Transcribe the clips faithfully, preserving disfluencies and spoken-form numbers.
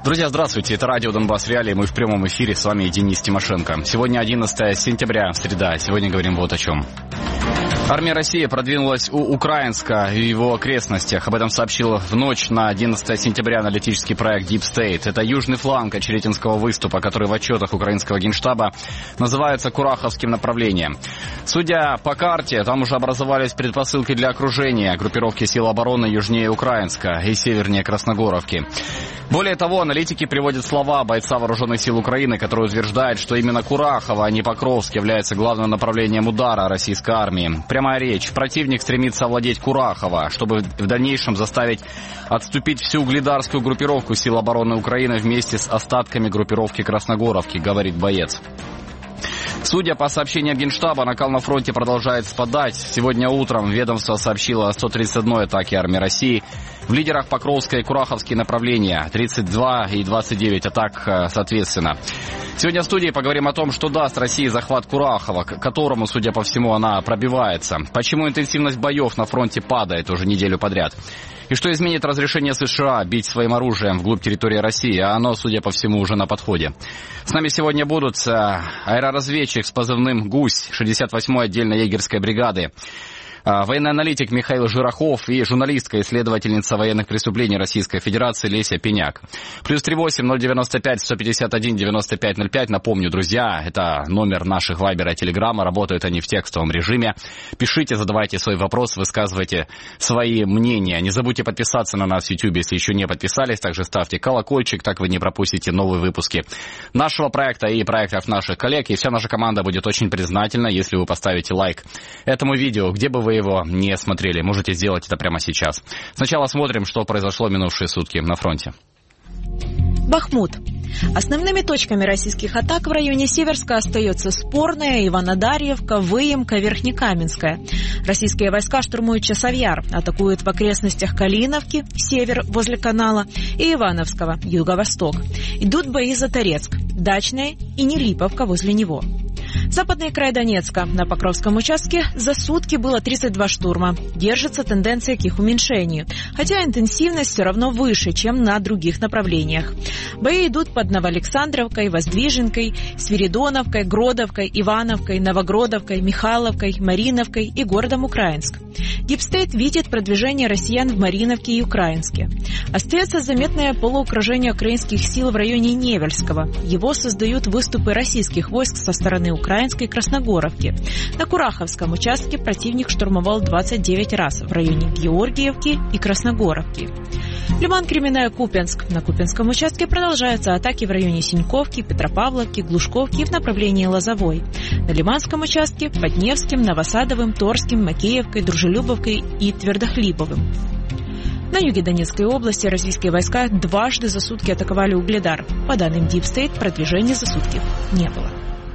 Друзья, здравствуйте. Это радио «Донбасс Реалии». Мы в прямом эфире. С вами Денис Тимошенко. Сегодня одиннадцатое сентября, среда. Сегодня говорим вот о чем. Армия России продвинулась у Украинска и его окрестностях. Об этом сообщил в ночь на одиннадцатое сентября аналитический проект Deep State. Это южный фланг Очеретинского выступа, который в отчетах украинского генштаба называется Кураховским направлением. Судя по карте, там уже образовались предпосылки для окружения группировки сил обороны южнее Украинска и севернее Красногоровки. Более того, аналитики приводят слова бойца Вооруженных сил Украины, который утверждает, что именно Курахово, а не Покровск, является главным направлением удара российской армии. Прямая речь. Противник стремится овладеть Курахово, чтобы в дальнейшем заставить отступить всю угледарскую группировку сил обороны Украины вместе с остатками группировки Красногоровки, говорит боец. Судя по сообщениям Генштаба, накал на фронте продолжает спадать. Сегодня утром ведомство сообщило о сто тридцать одной атаке армии России. В лидерах Покровское и Кураховские направления. тридцать два и двадцать девять атак соответственно. Сегодня в студии поговорим о том, что даст России захват Курахова, к которому, судя по всему, она пробивается. Почему интенсивность боев на фронте падает уже неделю подряд. И что изменит разрешение США бить своим оружием вглубь территории России, а оно, судя по всему, уже на подходе. С нами сегодня будут аэроразведчик с позывным «Гусь» шестьдесят восьмой отдельной егерской бригады, военный аналитик Михаил Жирохов и журналистка-исследовательница военных преступлений Российской Федерации Леся Пеняк. Плюс три восемь ноль девяносто пять сто пятьдесят один девяносто пять ноль пять. Напомню, друзья, это номер наших вайбера и телеграмма. Работают они в текстовом режиме. Пишите, задавайте свой вопрос, высказывайте свои мнения. Не забудьте подписаться на нас в YouTube, если еще не подписались. Также ставьте колокольчик, так вы не пропустите новые выпуски нашего проекта и проектов наших коллег. И вся наша команда будет очень признательна, если вы поставите лайк этому видео, где бы вы его не смотрели. Можете сделать это прямо сейчас. Сначала смотрим, что произошло в минувшие сутки на фронте. Бахмут. Основными точками российских атак в районе Северска остается Спорная, Иванодарьевка, Выемка, Верхнекаменская. Российские войска штурмуют Часовьяр, атакуют в окрестностях Калиновки, север, возле канала, и Ивановского, юго-восток. Идут бои за Торецк, Дачная и Нелиповка возле него. Западный край Донецка. На Покровском участке за сутки было тридцать два штурма. Держится тенденция к их уменьшению, хотя интенсивность все равно выше, чем на других направлениях. Бои идут под Новоалександровкой, Воздвиженкой, Свиридоновкой, Гродовкой, Ивановкой, Новогродовкой, Михайловкой, Мариновкой и городом Украинск. Deep State видит продвижение россиян в Мариновке и Украинске. Остается заметное полуокружение украинских сил в районе Невельского. Его создают выступы российских войск со стороны Украинской Красногоровки. На Кураховском участке противник штурмовал двадцать девять раз в районе Георгиевки и Красногоровки. Лиман-Кременная-Купенск. На Купенском участке продолжаются атаки в районе Синьковки, Петропавловки, Глушковки и в направлении Лозовой. На Лиманском участке под Невским, Новосадовым, Торским, Макеевкой, Дружелюбовкой и Твердохлиповым. На юге Донецкой области российские войска дважды за сутки атаковали Угледар. По данным Deep State, продвижения за сутки не было.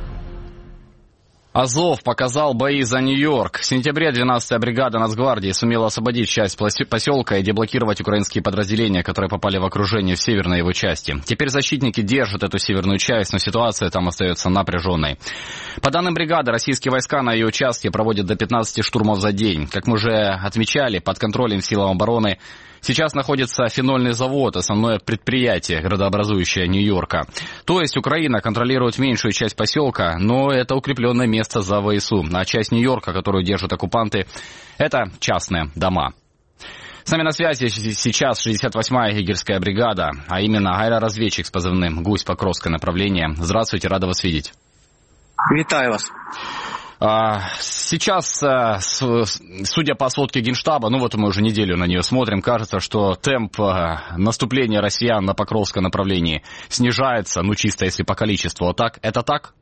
Азов показал бои за Нью-Йорк. В сентябре двенадцатая бригада Нацгвардии сумела освободить часть поселка и деблокировать украинские подразделения, которые попали в окружение в северной его части. Теперь защитники держат эту северную часть, но ситуация там остается напряженной. По данным бригады, российские войска на ее участке проводят до пятнадцати штурмов за день. Как мы уже отмечали, под контролем сил обороны сейчас находится фенольный завод, основное предприятие, градообразующее Нью-Йорка. То есть Украина контролирует меньшую часть поселка, но это укрепленное место за ВСУ. А часть Нью-Йорка, которую держат оккупанты, это частные дома. С нами на связи сейчас шестьдесят восьмая егерская бригада, а именно аэроразведчик с позывным «Гусь», Покровское направление. Здравствуйте, рада вас видеть. Витаю вас. Сейчас, судя по сводке Генштаба, ну вот мы уже неделю на нее смотрим, кажется, что темп наступления россиян на Покровском направлении снижается, ну чисто если по количеству. Так, это так?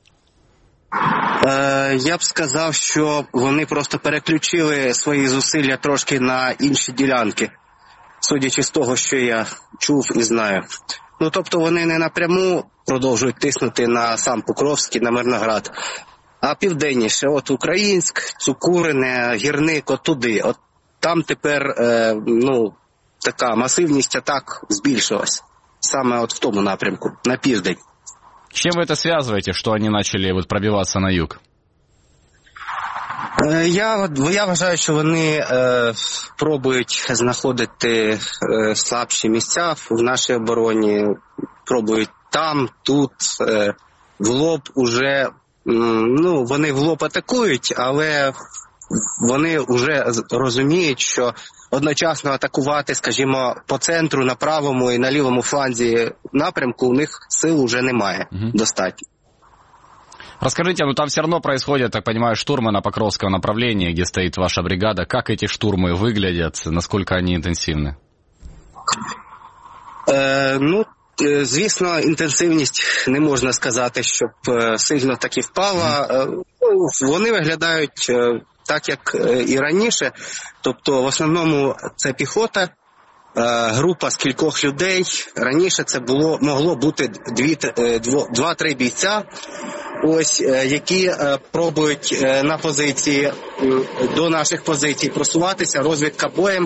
Я б сказав, що вони просто переключили свої зусилля трошки на інші ділянки, судячи з того, що я чув і знаю. Ну, тобто вони не напряму продовжують тиснути на сам Покровський, на Мирноград, а південніше, от Українськ, Цукурине, Гірник, от туди. От там тепер, е, ну, така масивність атак збільшилась. Саме от в тому напрямку, на південь. С чем вы это связываете, что они начали вот пробиваться на юг? Я, я вважаю, що вони е, пробують знаходити е, слабші місця в нашій обороні, пробують там, тут, е, в лоб уже, ну, вони в лоб атакують, але вони вже розуміють, що одночасно атакувати, скажімо, по центру, на правому і на лівому фланзі напрямку у них сил уже немає угу. достатньо. Расскажите, ну там все равно происходят, так понимаю, штурмы на Покровском направлении, где стоит ваша бригада. Как эти штурмы выглядят, насколько они интенсивны? Е, ну, звісно, інтенсивність не можна сказати, щоб сильно так і впала. Mm. Вони виглядають так, як і раніше. Тобто, в основному це піхота, група з кількох людей. Раніше це було могло бути два-три бійця, ось, які пробують на позиції, до наших позицій просуватися, розвідка боєм.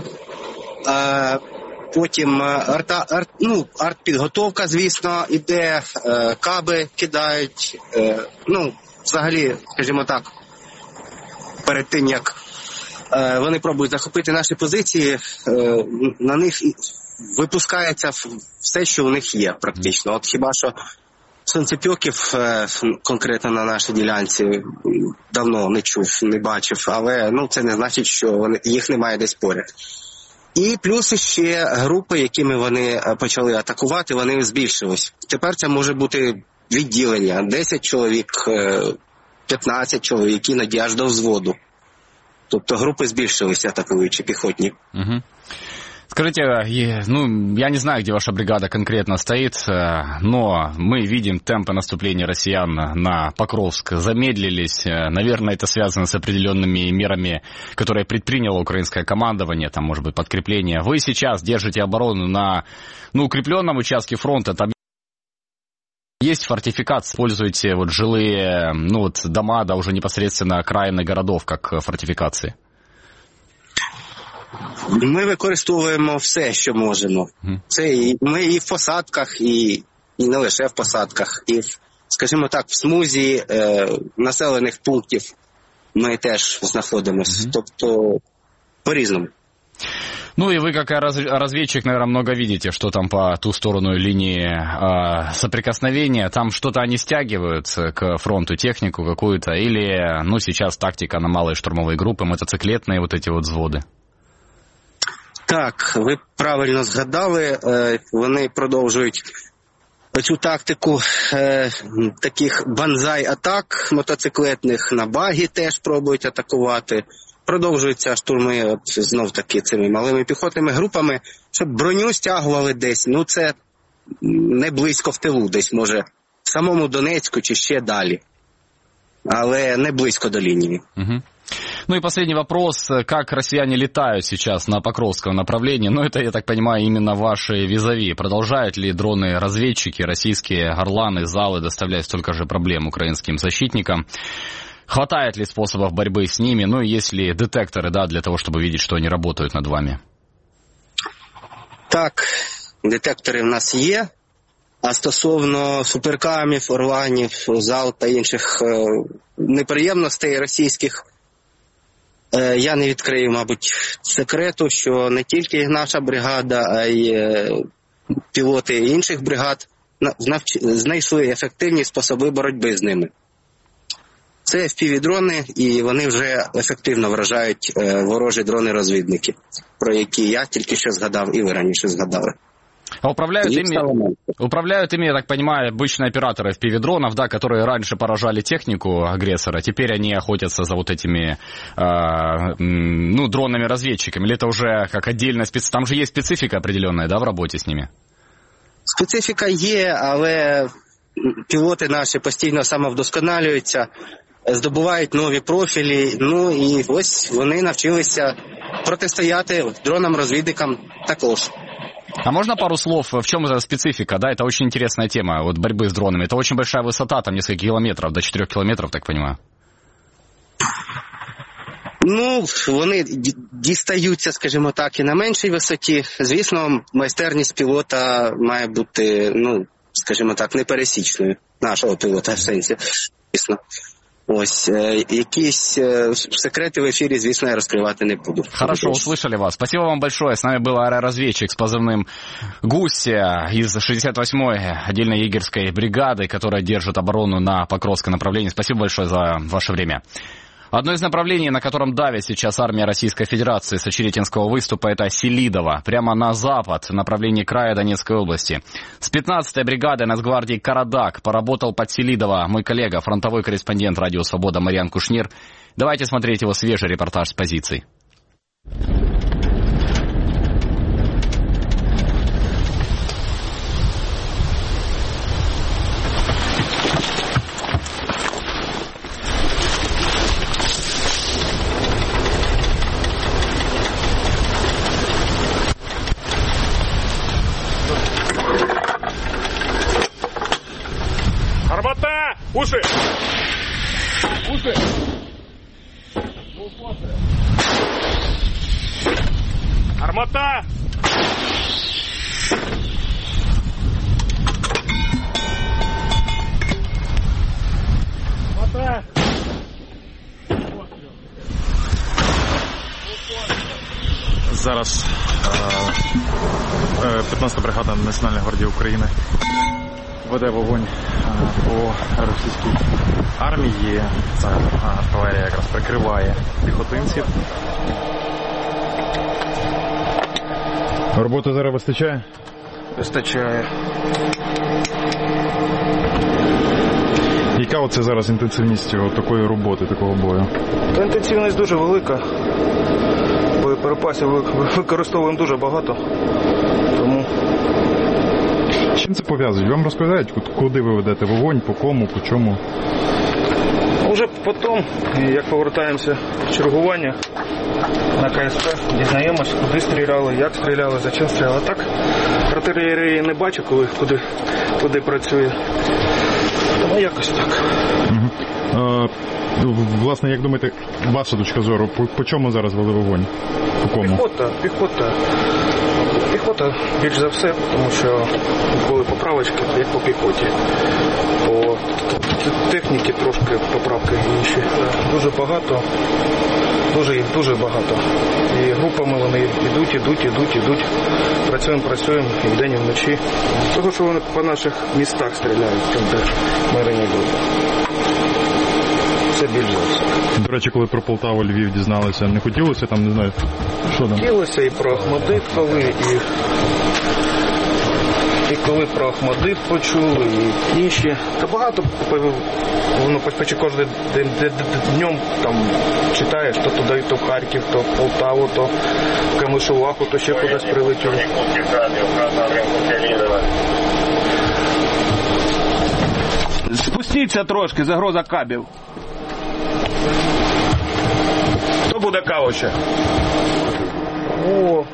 Потім арта, арт, ну, артпідготовка, звісно, іде, е, каби кидають, е, ну, взагалі, скажімо так, перед тим, як е, вони пробують захопити наші позиції, е, на них випускається все, що у них є, практично. От хіба що сонцепьоків е, конкретно на нашій ділянці давно не чув, не бачив, але, ну, це не значить, що вони, їх немає десь поряд. І плюс ще групи, якими вони почали атакувати, вони збільшились. Тепер це може бути відділення, десять чоловік, п'ятнадцять чоловік, іноді аж до взводу. Тобто групи збільшилися, атакуючи піхотні. Угу. Скажите, ну, я не знаю, где ваша бригада конкретно стоит, но мы видим, темпы наступления россиян на Покровск замедлились. Наверное, это связано с определенными мерами, которые предприняло украинское командование, там, может быть, подкрепление. Вы сейчас держите оборону на, ну, укрепленном участке фронта, там есть фортификации, используете вот жилые, ну, вот дома, да, уже непосредственно окраины городов, как фортификации. Ми використовуємо все, що можемо. Це і ми і в посадках, і, і не лише в посадках, і, в, скажімо так, в смузі е, населених пунктів ми теж знаходимося. Mm-hmm. Тобто, по-різному. Ну и вы, как разведчик, наверное, много видите, что там по ту сторону линии э, соприкосновения. Там что-то они стягивают к фронту, технику какую-то, или, ну, сейчас тактика на малые штурмовые группы, мотоциклетные вот эти вот взводы? Так, ви правильно згадали, вони продовжують цю тактику таких банзай-атак мотоциклетних, на багі теж пробують атакувати. Продовжуються штурми знов-таки цими малими піхотними групами, щоб броню стягували десь, ну це не близько в тилу, десь може в самому Донецьку чи ще далі, але не близько до лінії. Угу. Ну и последний вопрос. Как россияне летают сейчас на Покровском направлении? Ну, это, я так понимаю, именно ваши визави. Продолжают ли дроны-разведчики, российские «Орланы», «Залы» доставлять столько же проблем украинским защитникам? Хватает ли способов борьбы с ними? Ну, и есть ли детекторы, да, для того, чтобы видеть, что они работают над вами? Так, детектори в нас є. А стосовно суперкамів, «Орланів», «Зал» та інших е, неприємностей російських, е, я не відкрию, мабуть, секрету, що не тільки наша бригада, а й е, пілоти інших бригад навч... знайшли ефективні способи боротьби з ними. Це еф пі ві-дрони, і вони вже ефективно вражають е, ворожі дрони-розвідники, про які я тільки що згадав і ви раніше згадали. А управляют ими, управляют ими, я так понимаю, обычные операторы эф пи ви-дронов, да, которые раньше поражали технику агрессора, теперь они охотятся за вот этими, э, ну, дронами-разведчиками, или это уже как отдельная специфика? Там же есть специфика определенная, да, в работе с ними? Специфіка є, але пілоти наші постійно самовдосконалюються, здобувають нові профілі, ну і ось вони навчилися протистояти дронам-розвідникам також. А можно пару слов, в чем эта специфика? Да, это очень интересная тема, вот борьбы с дронами. Это очень большая высота, там несколько километров, до четырех километров, так понимаю. Ну, вони дістаються, скажімо так, і на меншій висоті. Звісно, майстерність пілота має бути, ну, скажімо так, непересічною, нашого пілота в сенсі, звісно. Ось, э, якісь э, секреты в эфире, звісно, я раскрывать не буду. Хорошо, услышали вас. Спасибо вам большое. С нами был аэроразведчик с позывным «Гуся» из шестьдесят восьмой отдельной егерской бригады, которая держит оборону на Покровском направлении. Спасибо большое за ваше время. Одно из направлений, на котором давит сейчас армия Российской Федерации с Очеретинского выступа, это Селидово, прямо на запад, в направлении края Донецкой области. С пятнадцатой бригадой Нацгвардии «Карадак» поработал под Селидово мой коллега, фронтовой корреспондент «Радио Свобода» Мариан Кушнир. Давайте смотреть его свежий репортаж с позиций. Армата! Уши! Уши! Армата! Армата! Зараз п'ятнадцята бригада Національної гвардії України веде вогонь по російській армії. Це артилерія якраз прикриває піхотинців. Роботи зараз вистачає? Вистачає. Яка оце зараз інтенсивність такої роботи, такого бою? Інтенсивність дуже велика. Боєприпасів використовуємо дуже багато. Тому... З чим це пов'язують? Вам розповідають, куди ви ведете вогонь, по кому, по чому? Уже потім, як повертаємося в чергування на КСП, дізнаємось, куди стріляли, як стріляли, за чим стріляли. Так, артилерії не бачу, коли, куди, куди працює. Тому якось так. Угу. А, власне, як думаєте, ваша точка зору, по, по чому зараз вели вогонь? По кому? Піхота, піхота. Піхота більш за все, тому що були поправочки, як по піхоті. По техніці трошки поправки інші. Дуже багато, дуже їх дуже багато. І групами вони йдуть, йдуть, йдуть, йдуть. Працюємо, працюємо і вдень, і вночі. Того, що вони по наших містах стріляють, там де мирні групи. Все більш за все. До речі, коли про Полтаву, Львів дізналися, не хотілося там, не знаю, що там? Хотілося і про Ахмадит, коли, і, і коли про Ахмадит почули, і інші. Та багато, воно почти кожен день, днем там читаєш, то туди, то в Харків, то в Полтаву, то в Камишуваху, то ще кудись прилетіло. Спустіться трошки, загроза кабів. Хто буде каву ще? О,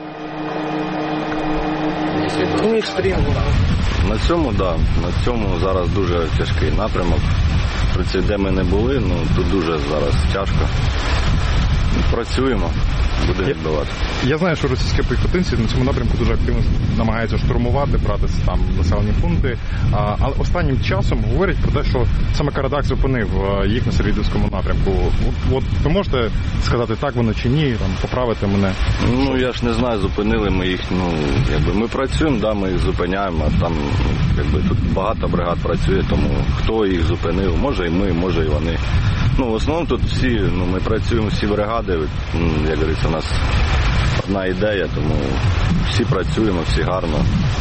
у стрім. На цьому, да, на цьому зараз дуже тяжкий напрямок. Про де ми не були, ну тут дуже зараз тяжко. Працюємо, будемо відбивати. Я знаю, що російські піхотинці на цьому напрямку дуже активно намагаються штурмувати, брати там населені пункти. А, але останнім часом говорять про те, що саме Карадак зупинив їх на Селидівському напрямку. От, от ви можете сказати, так воно чи ні, там, поправити мене? Ну, я ж не знаю, зупинили ми їх, ну, якби ми працюємо, да, ми їх зупиняємо, а там, якби тут багато бригад працює, тому хто їх зупинив, може і ми, може і вони. Ну, в основному тут всі, ну, ми працюємо всі бригади, як говориться, у нас одна ідея, тому всі працюємо, всі гарно.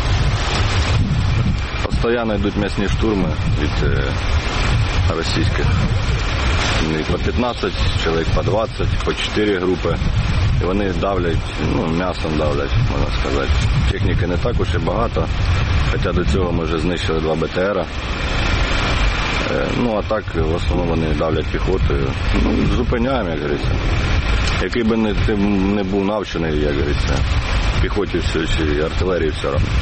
Постійно йдуть м'ясні штурми від е, російських. І по п'ятнадцять, чоловік по двадцять, по чотири групи. І вони давлять, ну, м'ясом давлять, можна сказати. Техніки не так уж і багато, хоча до цього ми вже знищили два БТРа. Ну, а так, в основному вони давлять піхотою. Ну, зупиняємо, як говориться. Який би не, ти не був навчений, як говориться, піхоті все, чи артилерії все одно.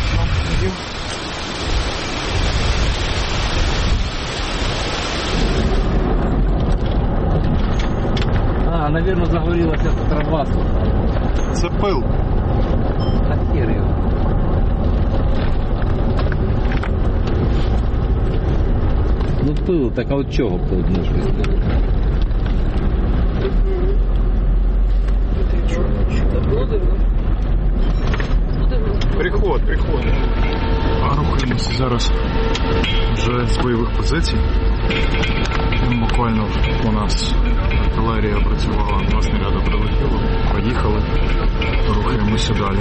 А, наверное, загорілася тут труба. Це пил. А хер його. Ну пили, так а от чого по одну щось? Приход, приход. А рухаємося зараз вже з бойових позицій. Буквально у нас артилерія працювала, два снаряди прилетіло, поїхали, рухаємося далі.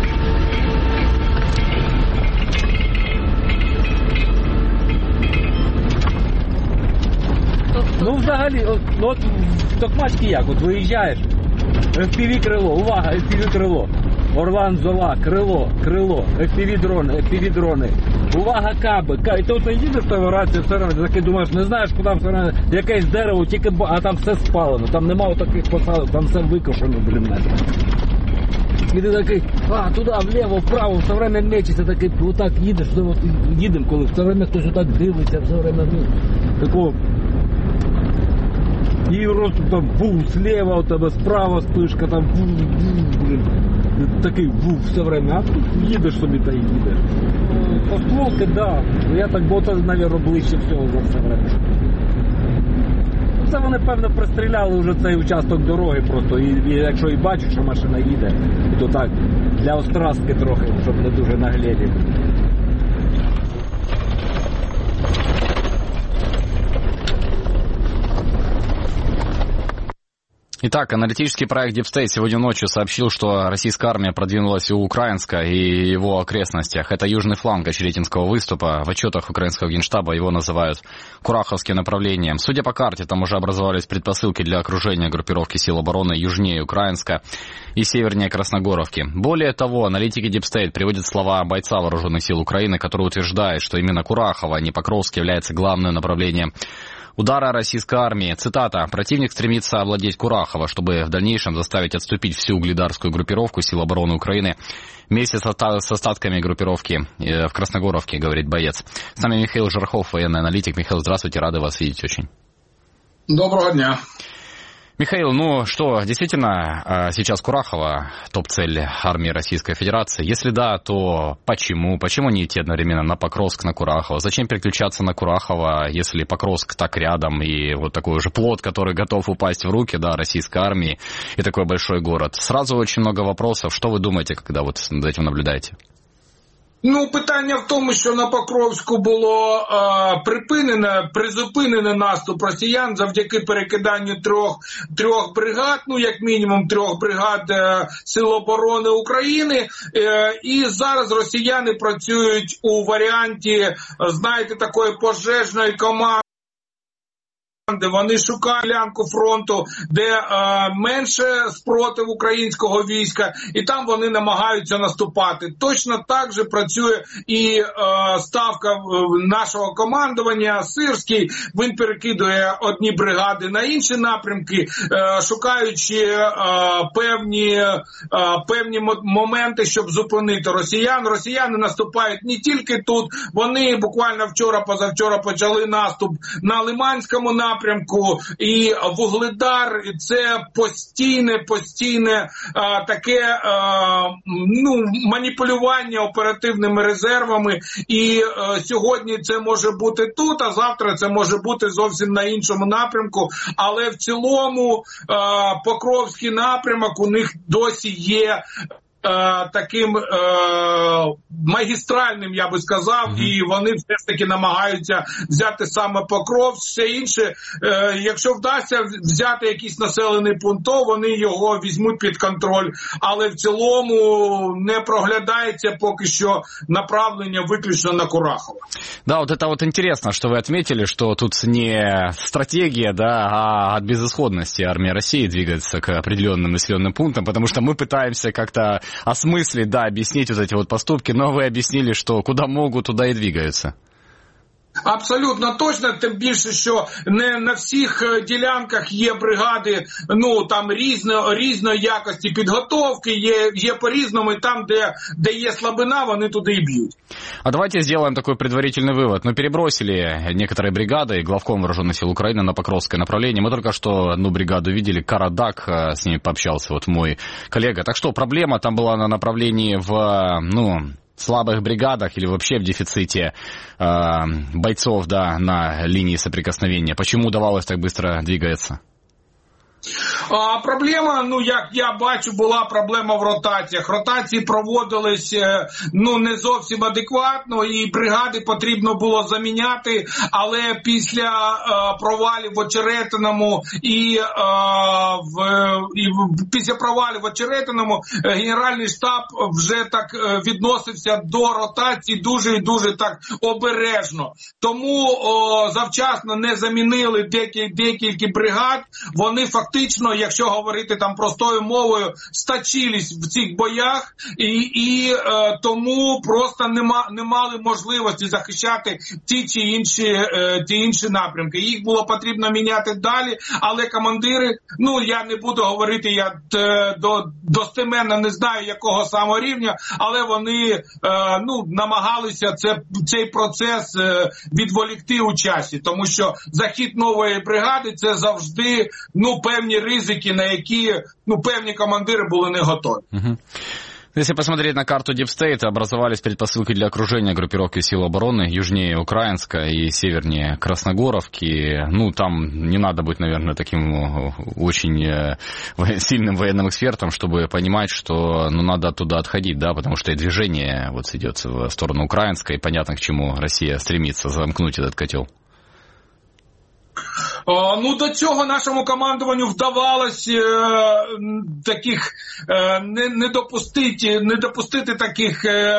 Ну взагалі, от, от в Токмачці як, от виїжджаєш, еф пі ві крило, увага, еф пі ві крило, Орлан Зола, крило, крило, еф пі ві дрони, еф пі ві дрони, увага, каби, каби. І то ти їдеш в той рацію, все одно, ти думаєш, не знаєш, куди все одно, якесь дерево, тільки, а там все спалено, там немає таких посадок, там все викошено, блін, і ти такий, а, туди, вліво, вправо, все время мечеться, такий, отак їдеш, їдемо, коли все время хтось отак дивиться, все время, ну, такого. І просто там був, слева у тебе, справа спишка, там був, був, блин, такий був все время, а тут їдеш собі та й їдеш. Осколки, да, я так, бо це, мабуть, ближче всього за все время. Це вони, певно, пристріляли вже цей участок дороги просто, і, і якщо і бачу, що машина їде, то так, для острастки трохи, щоб не дуже наглядіти. Итак, аналитический проект Deep State сегодня ночью сообщил, что российская армия продвинулась у Украинска и его окрестностях. Это южный фланг Очеретинского выступа. В отчетах украинского генштаба его называют Кураховским направлением. Судя по карте, там уже образовались предпосылки для окружения группировки сил обороны южнее Украинска и севернее Красногоровки. Более того, аналитики Deep State приводят слова бойца вооруженных сил Украины, который утверждает, что именно Курахово, а не Покровск, является главным направлением удара российской армии. Цитата. «Противник стремится овладеть Курахово, чтобы в дальнейшем заставить отступить всю угледарскую группировку сил обороны Украины вместе с остатками группировки в Красногоровке», говорит боец. С нами Михаил Жархов, военный аналитик. Михаил, здравствуйте, рады вас видеть очень. Доброго дня. Михаил, ну что, действительно, сейчас Курахово топ-цель армии Российской Федерации? Если да, то почему? Почему не идти одновременно на Покровск, на Курахово? Зачем переключаться на Курахово, если Покровск так рядом и вот такой уже плод, который готов упасть в руки, да, российской армии и такой большой город? Сразу очень много вопросов. Что вы думаете, когда вот над этим наблюдаете? Ну, питання в тому, що на Покровську було е, припинено, призупинено наступ росіян завдяки перекиданню трьох, трьох бригад, ну, як мінімум трьох бригад е, Сил оборони України. Е, і зараз росіяни працюють у варіанті, знаєте, такої пожежної команди. Вони шукають ділянку фронту, де е, менше спротив українського війська, і там вони намагаються наступати. Точно так же працює і е, ставка нашого командування. Сирський, він перекидує одні бригади на інші напрямки, е, шукаючи е, певні, е, певні моменти, щоб зупинити росіян. Росіяни наступають не тільки тут, вони буквально вчора-позавчора почали наступ на Лиманському напрямку, напрямку, і Вугледар – це постійне, постійне а, таке а, ну, маніпулювання оперативними резервами, і а, сьогодні це може бути тут, а завтра це може бути зовсім на іншому напрямку, але в цілому а, Покровський напрямок у них досі є таким е, магістральним, я би сказав, mm-hmm. і вони все ж таки намагаються взяти саме Покров. Все інше, е, якщо вдасться взяти якийсь населений пункт, то вони його візьмуть під контроль, але в цілому не проглядається поки що направлення виключно на Курахово. Да, вот это вот интересно, что вы отметили, что тут не стратегия, да, а от безысходности армия России двигается к определенным населенным пунктам, потому что мы пытаемся как-то осмыслить, да, объяснить вот эти вот поступки, но вы объяснили, что куда могут, туда и двигаются. Абсолютно точно, тим більше, що не на всіх ділянках є бригади, ну, там різно, різної якості підготовки, є, є по-різному, і там, де, де є слабина, вони туди і б'ють. А давайте сделаем такой предварительный вывод. Мы перебросили некоторые бригады, главком вооруженных сил Украины, на Покровское направление. Мы только что одну бригаду видели, Карадак, с ними пообщался вот мой коллега. Так что проблема там была на направлении в, ну, слабых бригадах или вообще в дефиците э, бойцов, да, на линии соприкосновения? Почему удавалось так быстро двигаться? А, проблема, ну, як я бачу, була проблема в ротаціях. Ротації проводились, ну, не зовсім адекватно, і бригади потрібно було заміняти, але після е, провалів в Очеретиному і, е, в, і після провалів в Очеретиному Генеральний штаб вже так відносився до ротації дуже і дуже так обережно. Тому о, завчасно не замінили декіль, декілька бригад, вони фактично Фактично, якщо говорити там простою мовою, стачились в цих боях і, і е, тому просто нема, не мали можливості захищати ті чи інші, е, ті інші напрямки. Їх було потрібно міняти далі, але командири, ну я не буду говорити, я е, до, достеменно не знаю якого самого рівня, але вони е, ну, намагалися це, цей процес е, відволікти у часі, тому що захід нової бригади це завжди, ну, певні ризики, на які, ну, певні командири были не готовы. Угу. Если посмотреть на карту Deep State, образовались предпосылки для окружения группировки сил обороны южнее Украинска и севернее Красногоровки. Ну, там не надо быть, наверное, таким очень сильным военным экспертом, чтобы понимать, что, ну, надо оттуда отходить, да, потому что и движение вот идет в сторону Украинска, и понятно, к чему Россия стремится замкнуть этот котел. Ну, до цього нашому командуванню вдавалось е, таких е, не, не допустити, не допустити таких е,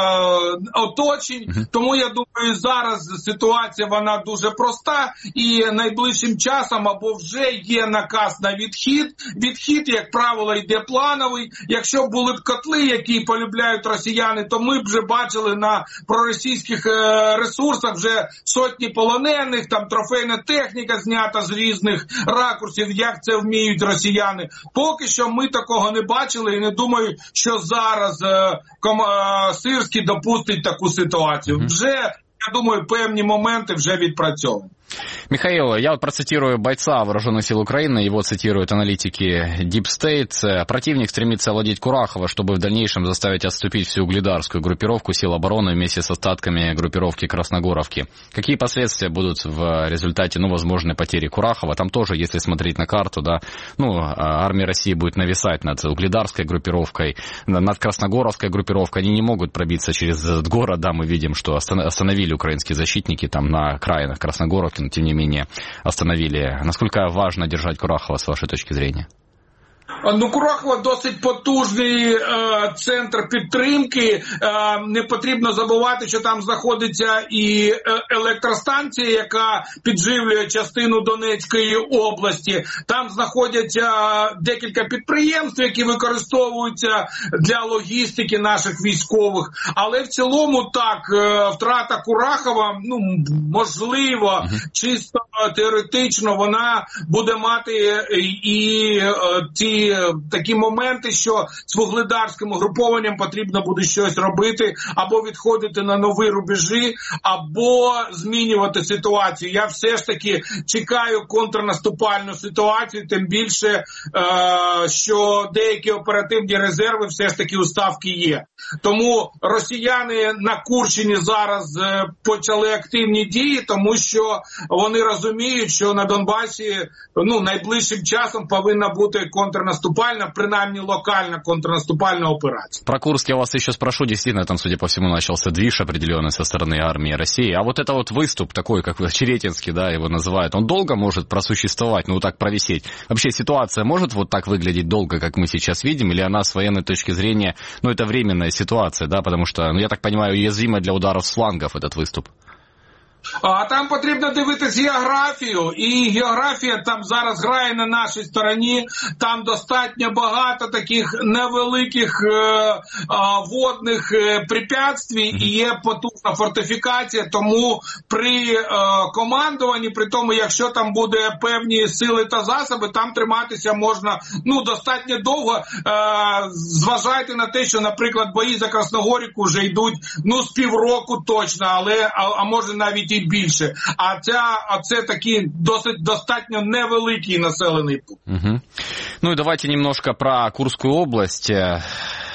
оточень. Mm-hmm. Тому я думаю, зараз ситуація вона дуже проста, і найближчим часом або вже є наказ на відхід. Відхід, як правило, йде плановий. Якщо були б котли, які полюбляють росіяни, то ми б вже бачили на проросійських е, ресурсах вже сотні полонених, там трофейна техніка знята з різних ракурсів, як це вміють росіяни. Поки що ми такого не бачили і не думаю, що зараз е, ком, е, Сирський допустить таку ситуацію. Mm-hmm. Вже, я думаю, певні моменти вже відпрацьовані. Михаил, я вот процитирую бойца Вооруженных сил Украины, его цитируют аналитики Deep State. Противник стремится овладеть Курахово, чтобы в дальнейшем заставить отступить всю угледарскую группировку сил обороны вместе с остатками группировки Красногоровки. Какие последствия будут в результате, ну, возможной потери Курахова? Там тоже, если смотреть на карту, да, ну, армия России будет нависать над угледарской группировкой, над Красногоровской группировкой. Они не могут пробиться через город, да, мы видим, что остановили украинские защитники там на окраинах Красногоровки, но тем не менее остановили. Насколько важно держать Курахово, с вашей точки зрения? Ну, Курахово досить потужний е, центр підтримки. Е, не потрібно забувати, що там знаходиться і електростанція, яка підживлює частину Донецької області. Там знаходяться декілька підприємств, які використовуються для логістики наших військових. Але в цілому так, е, втрата Курахова, ну, можливо, uh-huh. чисто теоретично вона буде мати і е, ті такі моменти, що з вугледарським угрупованням потрібно буде щось робити, або відходити на нові рубежі, або змінювати ситуацію. Я все ж таки чекаю контрнаступальну ситуацію, тим більше, е- що деякі оперативні резерви все ж таки у Ставки є. Тому росіяни на Курщині зараз е- почали активні дії, тому що вони розуміють, що на Донбасі, ну, найближчим часом повинна бути контрнаступальна контрнаступальная, принаймні локальная контрнаступальная операция. Про Курск я вас еще спрошу. Действительно, там, судя по всему, начался движ определенный со стороны армии России. А вот это вот выступ такой, как Черетинский, да, его называют, он долго может просуществовать, ну, так провисеть? Вообще ситуация может вот так выглядеть долго, как мы сейчас видим, или она с военной точки зрения, ну, это временная ситуация, да, потому что, ну, я так понимаю, уязвима для ударов с флангов этот выступ? А там потрібно дивитися географію, і географія там зараз грає на нашій стороні. Там достатньо багато таких невеликих е, е, водних е, препятствій, і є потужна фортифікація, тому при е, командуванні, при тому, якщо там буде певні сили та засоби, там триматися можна, ну, достатньо довго. Е, зважайте на те, що, наприклад, бої за Красногорівку вже йдуть, ну, з півроку точно, але, а, а може навіть і більше. А, ця, а це такий досить достатньо невеликий населений пункт. Угу. Ну и давайте немножко про Курскую область.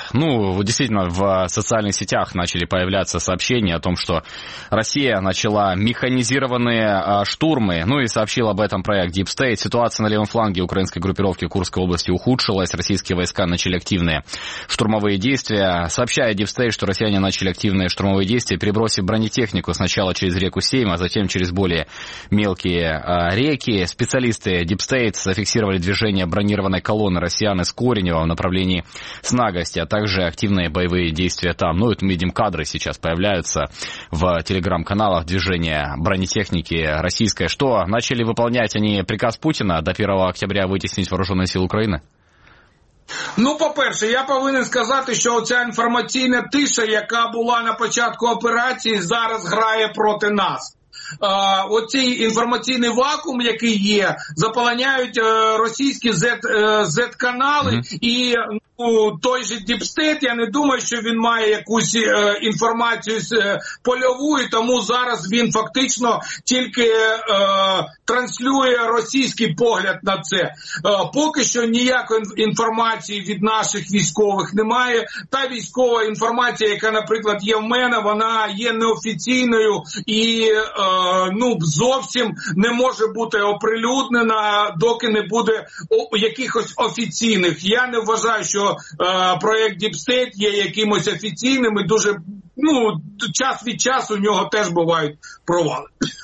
ну, действительно, в социальных сетях начали появляться сообщения о том, что Россия начала механизированные штурмы, ну и сообщил об этом проект Deep State. Ситуация на левом фланге украинской группировки в Курской области ухудшилась, российские войска начали активные штурмовые действия. Сообщает Deep State, что россияне начали активные штурмовые действия, перебросив бронетехнику сначала через реку Сейм, а затем через более мелкие реки. Специалисты Deep State зафиксировали движение бронированной колонны россиян из Коренева в направлении Снагости, а также активные боевые действия там. Ну, это мы видим, кадры сейчас появляются в телеграм-каналах движения бронетехники российской. Что, начали выполнять они приказ Путина до первого октября витіснити вооружені сили України? Ну, по-перше, я повинен сказати, що оця інформаційна тиша, яка була на початку операції, зараз грає проти нас. Uh, оцей інформаційний вакуум, який є, заполоняють uh, російські зет-канали, uh, mm-hmm. і ну, той же Deep State, я не думаю, що він має якусь uh, інформацію uh, польову, і тому зараз він фактично тільки uh, транслює російський погляд на це. Uh, поки що ніякої інформації від наших військових немає. Та військова інформація, яка, наприклад, є в мене, вона є неофіційною і uh, ну, зовсім не може бути оприлюднена, доки не буде якихось офіційних. Я не вважаю, що е, проєкт Deep State є якимось офіційним, і дуже, ну, час від часу у нього теж бувають провали.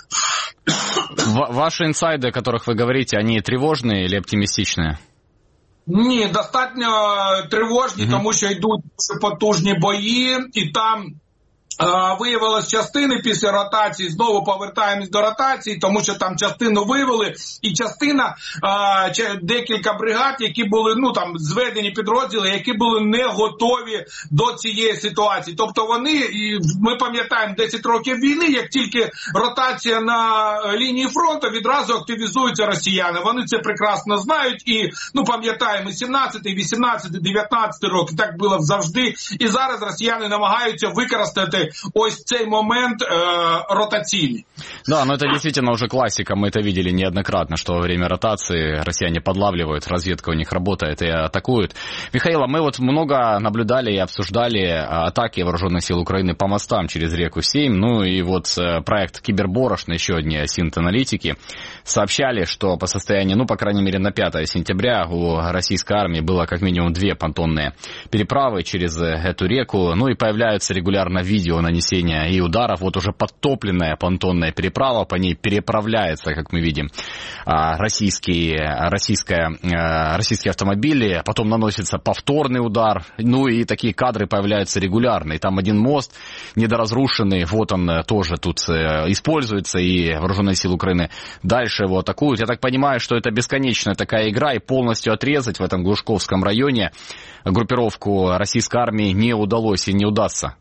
Ваши инсайды, о которых вы говорите, они тревожные или оптимистичные? Ні, достатньо тривожні, mm-hmm. тому що йдуть потужні бої, і там виявилось частини після ротації, знову повертаємось до ротації, тому що там частину вивели, і частина, а, декілька бригад, які були, ну там, зведені підрозділи, які були не готові до цієї ситуації. Тобто вони, і ми пам'ятаємо десять років війни, як тільки ротація на лінії фронту, відразу активізуються росіяни. Вони це прекрасно знають, і, ну, пам'ятаємо, сімнадцятий, вісімнадцятий, дев'ятнадцятий роки, так було завжди, і зараз росіяни намагаються використати ось цей момент э, ротаційний. Да, но это действительно уже классика, мы это видели неоднократно, что во время ротации россияне подлавливают, разведка у них работает и атакуют. Михаил, мы вот много наблюдали и обсуждали атаки вооруженных сил Украины по мостам через реку Сейм, ну и вот проект Киберборошно, еще одни синт-аналитики, сообщали, что по состоянию, ну, по крайней мере, на пятое сентября у российской армии было как минимум две понтонные переправы через эту реку, ну и появляются регулярно видео нанесения и ударов. Вот уже подтопленная понтонная переправа, по ней переправляется, как мы видим, российские, российская, российские автомобили, потом наносится повторный удар, ну и такие кадры появляются регулярно. И там один мост недоразрушенный, вот он тоже тут используется, и вооруженные силы Украины дальше его атакуют. Я так понимаю, что это бесконечная такая игра, и полностью отрезать в этом Глушковском районе группировку российской армии не удалось и не удастся.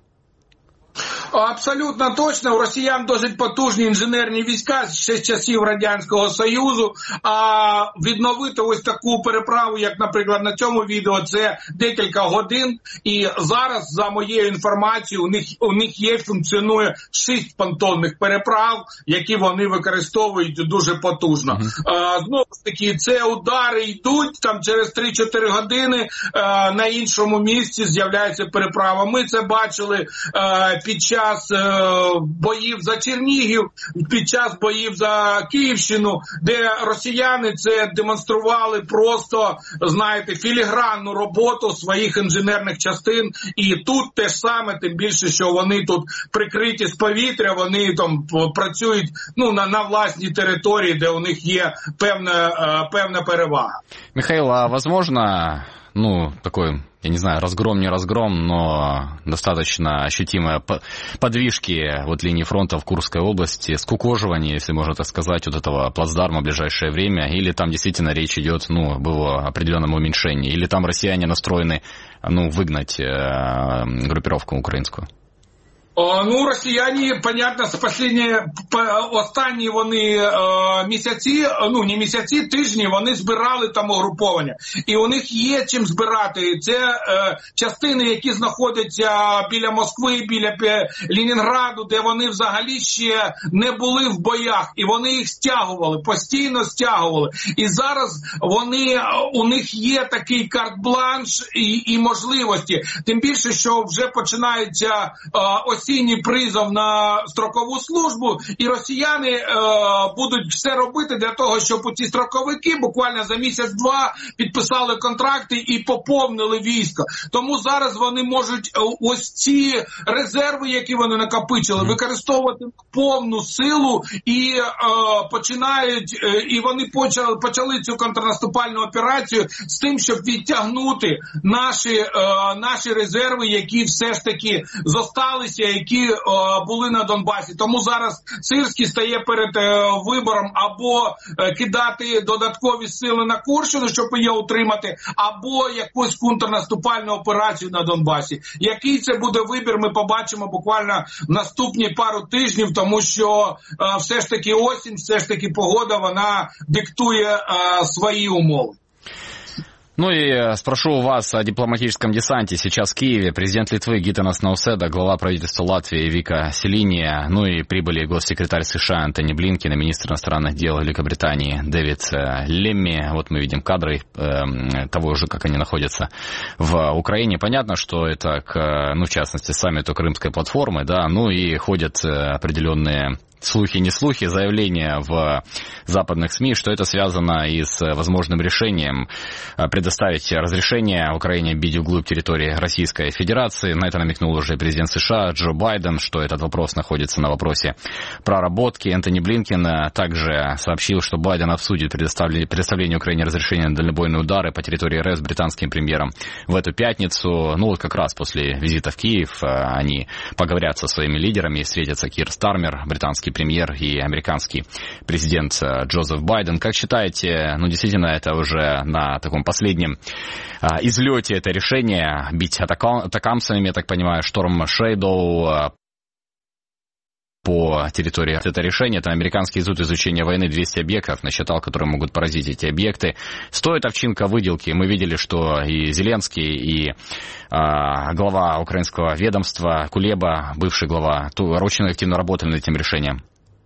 Абсолютно точно. У росіян досить потужні інженерні війська ще з часів Радянського Союзу, а відновити ось таку переправу, як, наприклад, на цьому відео, це декілька годин, і зараз, за моєю інформацією, у них, у них є, функціонує шість понтонних переправ, які вони використовують дуже потужно. Mm-hmm. А, знову ж таки, це удари йдуть, там через три-чотири години а, на іншому місці з'являється переправа. Ми це бачили а, під час боїв за Чернігів, під час боїв за Київщину, де росіяни це демонстрували просто, знаєте, філігранну роботу своїх інженерних частин. І тут те ж саме, тим більше, що вони тут прикриті з повітря, вони там працюють, ну, на, на власній території, де у них є певна, певна перевага. Михаил, а возможно, ну, такой, я не знаю, разгром, не разгром, но достаточно ощутимые подвижки вот линии фронта в Курской области, скукоживание, если можно так сказать, вот этого плацдарма в ближайшее время, или там действительно речь идет, ну, об его определенном уменьшении, или там россияне настроены, ну, выгнать э, группировку украинскую? Ну, росіяни, понятно, останні, останні вони е, місяці, ну не місяці, тижні, вони збирали там угруповання. І у них є чим збирати. Це е, частини, які знаходяться біля Москви, біля Ленінграду, де вони взагалі ще не були в боях. І вони їх стягували, постійно стягували. І зараз вони, у них є такий карт-бланш і, і можливості. Тим більше, що вже починається е, осінній призов на строкову службу, і росіяни е, будуть все робити для того, щоб ці строковики буквально за місяць-два підписали контракти і поповнили військо. Тому зараз вони можуть ось ці резерви, які вони накопичили, використовувати повну силу і е, починають, е, і вони почали, почали цю контрнаступальну операцію з тим, щоб відтягнути наші, е, наші резерви, які все ж таки зосталися, які е, були на Донбасі. Тому зараз Сирський стає перед е, вибором або е, кидати додаткові сили на Курщину, щоб її утримати, або якусь контрнаступальну операцію на Донбасі. Який це буде вибір, ми побачимо буквально в наступні пару тижнів, тому що е, все ж таки осінь, все ж таки погода, вона диктує е, свої умови. Ну и спрошу у вас о дипломатическом десанте. Сейчас в Киеве президент Литвы Гитанас Науседа, глава правительства Латвии Вика Селиния, ну и прибыли госсекретарь США Антони Блинкен и министр иностранных дел Великобритании Дэвид Лемми. Вот мы видим кадры э, того же, как они находятся в Украине. Понятно, что это, к, ну в частности, саммиту Крымской платформы, да, ну и ходят определенные слухи, не слухи, заявления в западных СМИ, что это связано и с возможным решением предоставить разрешение Украине бить вглубь территории Российской Федерации. На это намекнул уже президент США Джо Байден, что этот вопрос находится на вопросе проработки. Антони Блинкен также сообщил, что Байден обсудит предоставление, предоставление Украине разрешения на дальнобойные удары по территории РФ с британским премьером в эту пятницу. Ну вот как раз после визита в Киев они поговорят со своими лидерами и встретятся Кир Стармер, британский премьер, и американский президент Джозеф Байден. Как считаете, ну действительно это уже на таком последнем а, излете это решение бить атакам, атакамсами, я так понимаю, Шторм Шейдоу по территории. Это решение, это американский институт изучения войны, двести объектов насчитал, которые могут поразить эти объекты. Стоит овчинка выделки. Мы видели, что и Зеленский, и а, глава украинского ведомства Кулеба, бывший глава, очень активно работали над этим решением.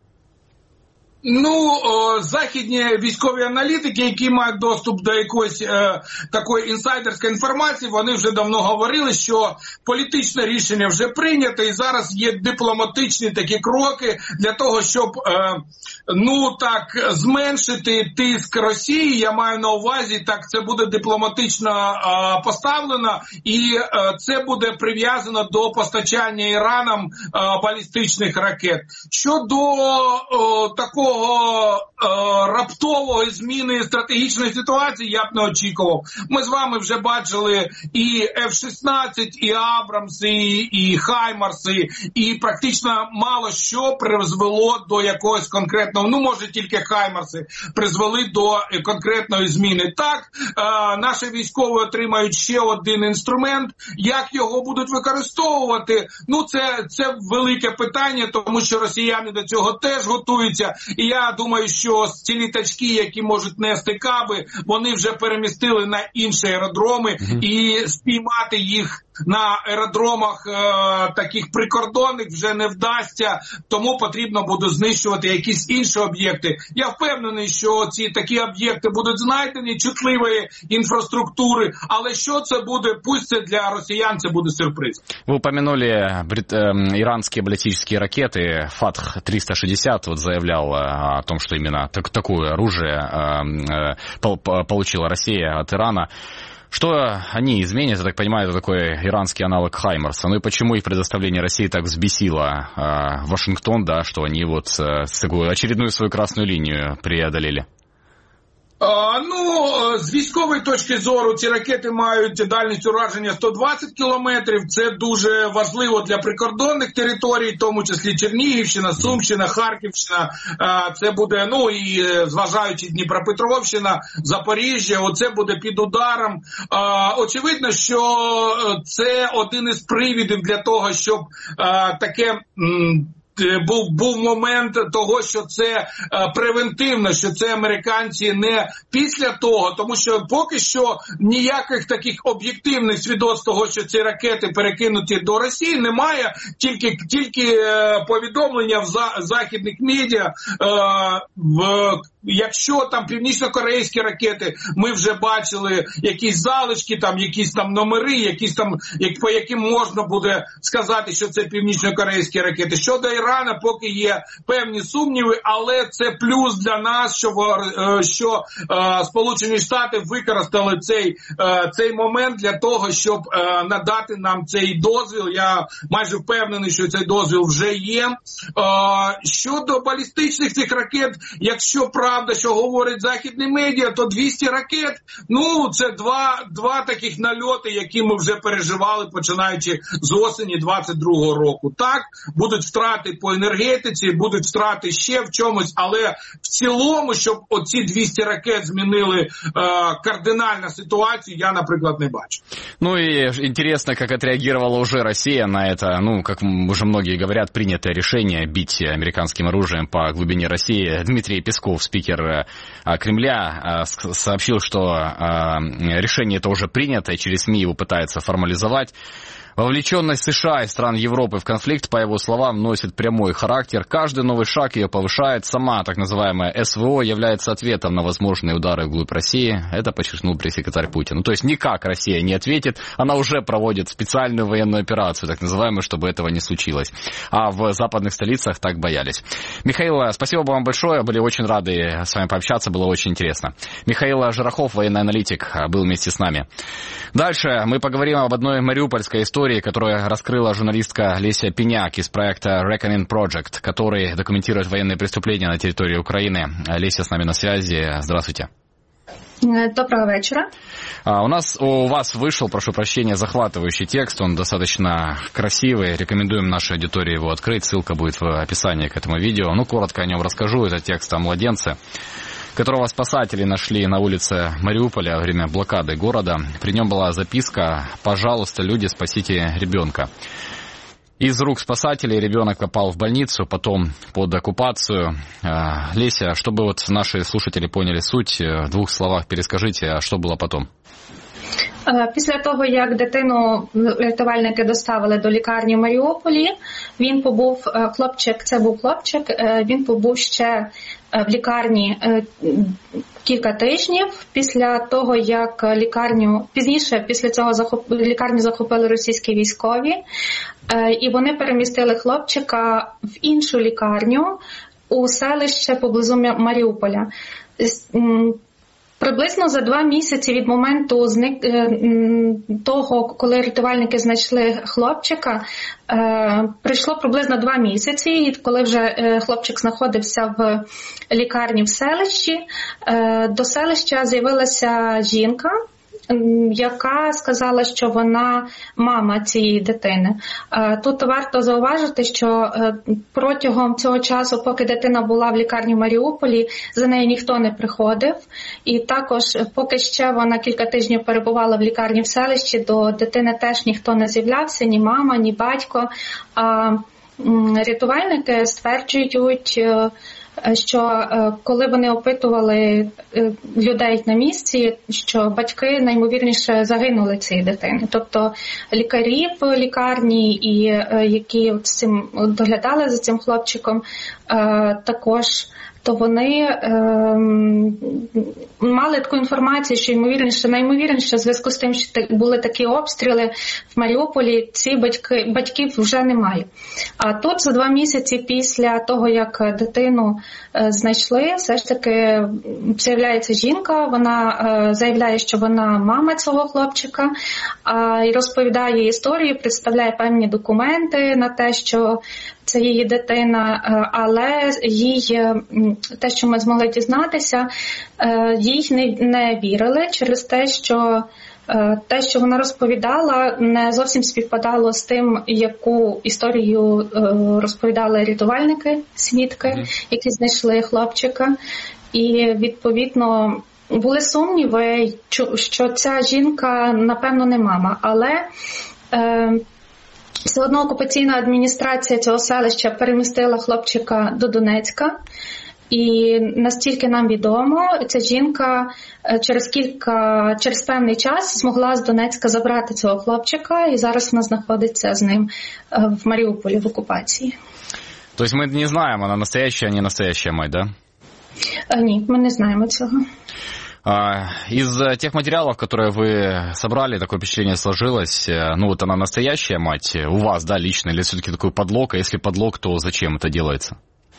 Ну, о, західні військові аналітики, які мають доступ до якоїсь е, такої інсайдерської інформації, вони вже давно говорили, що політичне рішення вже прийнято, і зараз є дипломатичні такі кроки для того, щоб, е, ну так, зменшити тиск Росії. Я маю на увазі, так, це буде дипломатично е, поставлено, і е, це буде прив'язано до постачання Іраном е, балістичних ракет. Щодо е, такого раптової зміни стратегічної ситуації я б не очікував. Ми з вами вже бачили і еф шістнадцять, і Абрамси, і Хаймарси, і практично мало що призвело до якогось конкретного, ну може тільки Хаймарси призвели до конкретної зміни. Так, наші військові отримають ще один інструмент. Як його будуть використовувати? Ну це, це велике питання, тому що росіяни до цього теж готуються. І я думаю, що ці літачки, які можуть нести каби, вони вже перемістили на інші аеродроми, mm-hmm. і спіймати їх на аеродромах е, таких прикордонних вже не вдасться, тому потрібно буде знищувати якісь інші об'єкти. Я впевнений, що ці такі об'єкти будуть знайдені, чутливої інфраструктури, але що це буде, пусть це для росіян, це буде сюрприз. Вы упомянули брит... э, иранские баллистические ракеты. Фатх триста шестьдесят вот заявлял о том, что именно так, такое оружие э, э, получила Россия от Ирана. Что они изменят, я так понимаю, это такой иранский аналог Хаймарса. Ну и почему их предоставление России так взбесило э, Вашингтон, да, что они вот э, с такую очередную свою красную линию преодолели? А, ну, з військової точки зору ці ракети мають дальність ураження сто двадцять кілометрів. Це дуже важливо для прикордонних територій, в тому числі Чернігівщина, Сумщина, Харківщина. А, це буде, ну і зважаючи Дніпропетровщина, Запоріжжя, оце буде під ударом. А, очевидно, що це один із привідів для того, щоб а, таке... М- Був, був момент того, що це е, превентивно, що це американці не після того, тому що поки що ніяких таких об'єктивних свідоцтв того, що ці ракети перекинуті до Росії, немає, тільки, тільки е, повідомлення в за, західних медіа, е, в, якщо там північно-корейські ракети, ми вже бачили якісь залишки, там якісь там номери, якісь там, як, по яким можна буде сказати, що це північно-корейські ракети. Щодо Ірана, поки є певні сумніви, але це плюс для нас, що, що е, Сполучені Штати використали цей, е, цей момент для того, щоб е, надати нам цей дозвіл. Я майже впевнений, що цей дозвіл вже є. Е, щодо балістичних цих ракет, якщо правда, що говорять західні медіа, то двісті ракет, ну це два, два таких нальоти, які ми вже переживали, починаючи з осені двадцять другого року. Так, будуть втрати по енергетиці, будуть втрати ще в чомусь, але в цілому, щоб оці двісті ракет змінили е, кардинально ситуацію, я, наприклад, не бачу. Ну и интересно, как отреагировала уже Россия на это, ну, как уже многие говорят, принятое решение бить американским оружием по глубине России. Дмитрий Песков, спикер Кремля, сообщил, что решение это уже принято, и через СМИ его пытаются формализовать. Вовлеченность США и стран Европы в конфликт, по его словам, носит прямой характер. Каждый новый шаг ее повышает. Сама так называемая СВО является ответом на возможные удары вглубь России. Это подчеркнул пресс-секретарь Путин. Ну, то есть никак Россия не ответит. Она уже проводит специальную военную операцию, так называемую, чтобы этого не случилось. А в западных столицах так боялись. Михаил, спасибо вам большое. Были очень рады с вами пообщаться. Было очень интересно. Михаил Жирохов, военный аналитик, был вместе с нами. Дальше мы поговорим об одной мариупольской истории, которую раскрыла журналистка Леся Пеняк из проекта Reckoning Project, который документирует военные преступления на территории Украины. Леся с нами на связи. Здравствуйте. Доброго вечера. А, у нас, у вас вышел, прошу прощения, захватывающий текст. Он достаточно красивый. Рекомендуем нашей аудитории его открыть. Ссылка будет в описании к этому видео. Ну, коротко о нем расскажу. Это текст о младенце, которого спасатели нашли на улице Мариуполя во время блокады города. При нем была записка: «Пожалуйста, люди, спасите ребенка». Из рук спасателей ребенок попал в больницу, потом под оккупацию. Леся, чтобы вот наши слушатели поняли суть, в двух словах перескажите, что было потом. Після того, як дитину рятувальники доставили до лікарні в Маріуполі, він побув, хлопчик, це був хлопчик, він побув ще в лікарні кілька тижнів. Після того, як лікарню, пізніше, після цього захоп, лікарню захопили російські військові, і вони перемістили хлопчика в іншу лікарню у селище поблизу Маріуполя. Приблизно за два місяці від моменту зник... того, коли рятувальники знайшли хлопчика, пройшло приблизно два місяці, і коли вже хлопчик знаходився в лікарні в селищі, до селища з'явилася жінка, яка сказала, що вона мама цієї дитини. Тут варто зауважити, що протягом цього часу, поки дитина була в лікарні в Маріуполі, за нею ніхто не приходив. І також, поки ще вона кілька тижнів перебувала в лікарні в селищі, до дитини теж ніхто не з'являвся, ні мама, ні батько. А рятувальники стверджують, що коли вони опитували людей на місці, що батьки найімовірніше загинули цієї дитини. Тобто лікарі в лікарні, і які з цим доглядали за цим хлопчиком, також то вони е, мали таку інформацію, що ймовірніше, найімовірніше, в зв'язку з тим, що були такі обстріли в Маріуполі, ці батьки, батьків вже немає. А тут за два місяці після того, як дитину е, знайшли, все ж таки з'являється жінка, вона е, заявляє, що вона мама цього хлопчика, е, і розповідає історію, представляє певні документи на те, що це її дитина, але їй, те, що ми змогли дізнатися, їй не, не вірили через те, що те, що вона розповідала, не зовсім співпадало з тим, яку історію розповідали рятувальники, свідки, mm-hmm. які знайшли хлопчика. І, відповідно, були сумніви, що ця жінка, напевно, не мама. Але е, все одно окупаційна адміністрація цього селища перемістила хлопчика до Донецька. І настільки нам відомо, ця жінка через кілька, через певний час змогла з Донецька забрати цього хлопчика, і зараз вона знаходиться з ним в Маріуполі в окупації. Тобто ми не знаємо, вона настоящая, а не настоящая мать, да? Ні, ми не знаємо цього. Из тех материалов, которые вы собрали, такое впечатление сложилось, ну вот она настоящая мать у вас, да, лично, или все-таки такой подлог, а если подлог, то зачем это делается?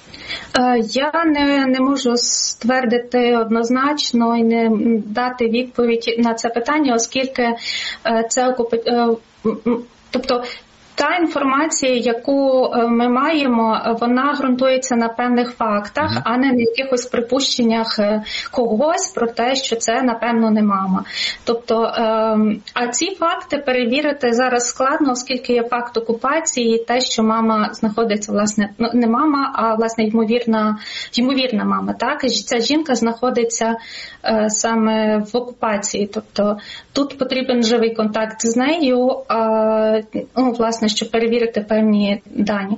Я не, не можу ствердити однозначно і не дати відповідь на це питання, оскільки це окупація, тобто та інформація, яку ми маємо, вона ґрунтується на певних фактах, mm-hmm. а не на якихось припущеннях когось про те, що це, напевно, не мама. Тобто, а ці факти перевірити зараз складно, оскільки є факт окупації і те, що мама знаходиться, власне, не мама, а, власне, ймовірна, ймовірна мама, так? І ця жінка знаходиться саме в окупації. Тобто, тут потрібен живий контакт з нею, ну, власне, чтобы проверить певні дані.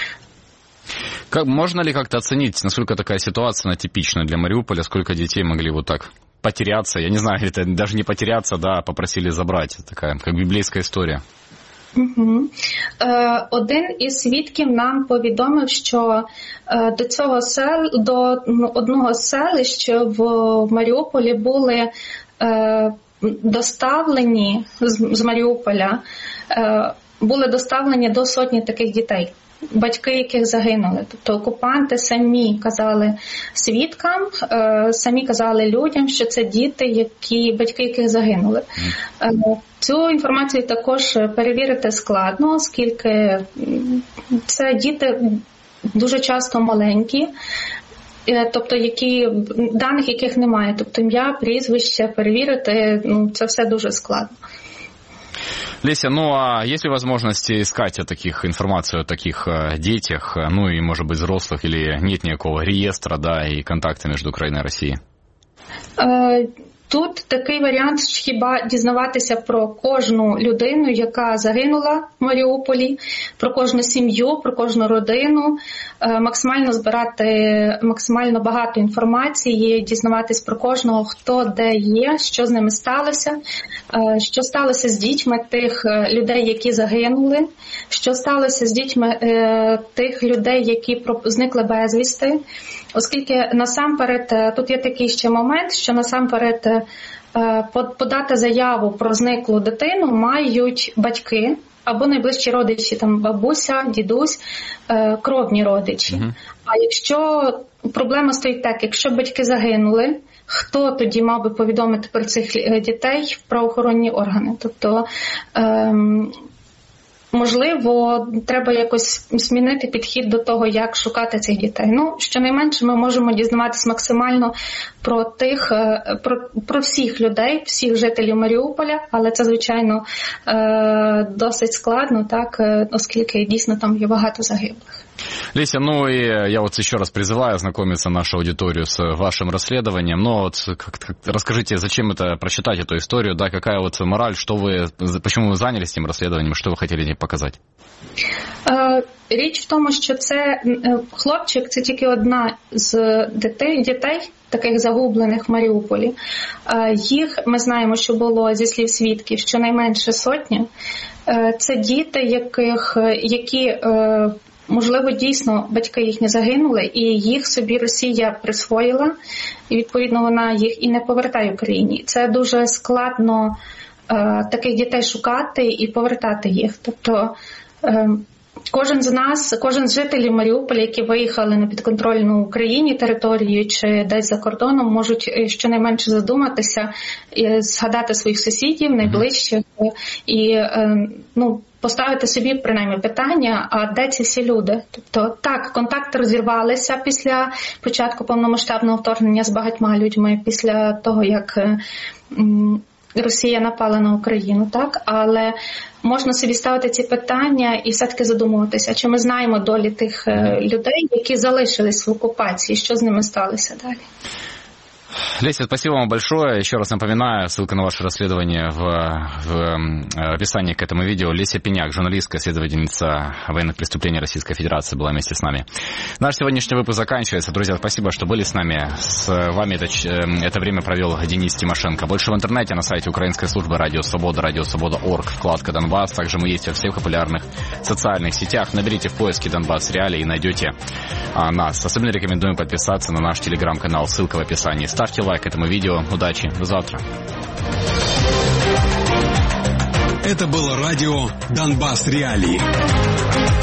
Как, можно ли как-то оценить, насколько такая ситуация типична для Мариуполя, сколько детей могли вот так потеряться? Я не знаю, это даже не потеряться, да, попросили забрать. Такая, как библейская история. Угу. Е, один із свідків нам повідомив, що е, до цього сел, до одного з селищ в Маріуполі були е, доставлені з, з Маріуполя е, були доставлені до сотні таких дітей, батьки яких загинули. Тобто окупанти самі казали свідкам, самі казали людям, що це діти, які, батьки яких загинули. Цю інформацію також перевірити складно, оскільки це діти дуже часто маленькі, тобто які, даних яких немає. Тобто ім'я, прізвище, перевірити, ну, це все дуже складно. Леся, ну а есть ли возможности искать о таких, информацию о таких э, детях, ну и, может быть, взрослых, или нет никакого реестра, да, и контакта между Украиной и Россией? Тут такий варіант, хіба дізнаватися про кожну людину, яка загинула в Маріуполі, про кожну сім'ю, про кожну родину, максимально збирати максимально багато інформації, дізнаватись про кожного, хто де є, що з ними сталося, що сталося з дітьми тих людей, які загинули, що сталося з дітьми тих людей, які зникли безвісти. Оскільки насамперед, тут є такий ще момент, що насамперед подати заяву про зниклу дитину мають батьки або найближчі родичі, там бабуся, дідусь, кровні родичі. Uh-huh. А якщо проблема стоїть так, якщо батьки загинули, хто тоді мав би повідомити про цих дітей в правоохоронні органи? Тобто, ем, можливо, треба якось змінити підхід до того, як шукати цих дітей. Ну, щонайменше ми можемо дізнаватися максимально про тих, про, про всіх людей, всіх жителів Маріуполя, але це, звичайно, досить складно, так, оскільки дійсно там є багато загиблих. Леся, ну и я вот еще раз призываю ознакомиться нашу аудиторию с вашим расследованием. Но вот как, как, расскажите, зачем это прочитать эту историю, да, какая вот мораль, что вы, почему вы занялись этим расследованием, что вы хотели показать? Річ в тому, що це хлопчик, це тільки одна з дітей, дітей таких загублених в Маріуполі. Їх, ми знаємо, що було зі слів свідків, щонайменше сотня. Це діти, яких, які, можливо, дійсно батьки їхні загинули, і їх собі Росія присвоїла, і, відповідно, вона їх і не повертає Україні. Це дуже складно таких дітей шукати і повертати їх. Тобто Кожен з нас, кожен з жителів Маріуполя, які виїхали на підконтрольну Україні територію чи десь за кордоном, можуть щонайменше задуматися, згадати своїх сусідів, найближчих і, ну, поставити собі, принаймні, питання, а де ці всі люди? Тобто, так, контакти розірвалися після початку повномасштабного вторгнення з багатьма людьми, після того, як Росія напала на Україну, так? Але можна собі ставити ці питання і все-таки задумуватися, чи ми знаємо долі тих людей, які залишились в окупації, що з ними сталося далі. Леся, спасибо вам большое. Еще раз напоминаю, ссылка на ваше расследование в, в описании к этому видео. Леся Пеняк, журналистка, следовательница военных преступлений Российской Федерации, была вместе с нами. Наш сегодняшний выпуск заканчивается. Друзья, спасибо, что были с нами. С вами это, это время провел Денис Тимошенко. Больше в интернете на сайте Украинской службы Радио Свобода, Радио Свобода точка орг, вкладка Донбасс. Также мы есть во всех популярных социальных сетях. Наберите в поиске Донбасс Реалии и найдете а, нас. Особенно рекомендуем подписаться на наш телеграм-канал. Ссылка в описании. Ставьте лайк этому видео. Удачи. До завтра. Это было радио «Донбасс Реалии».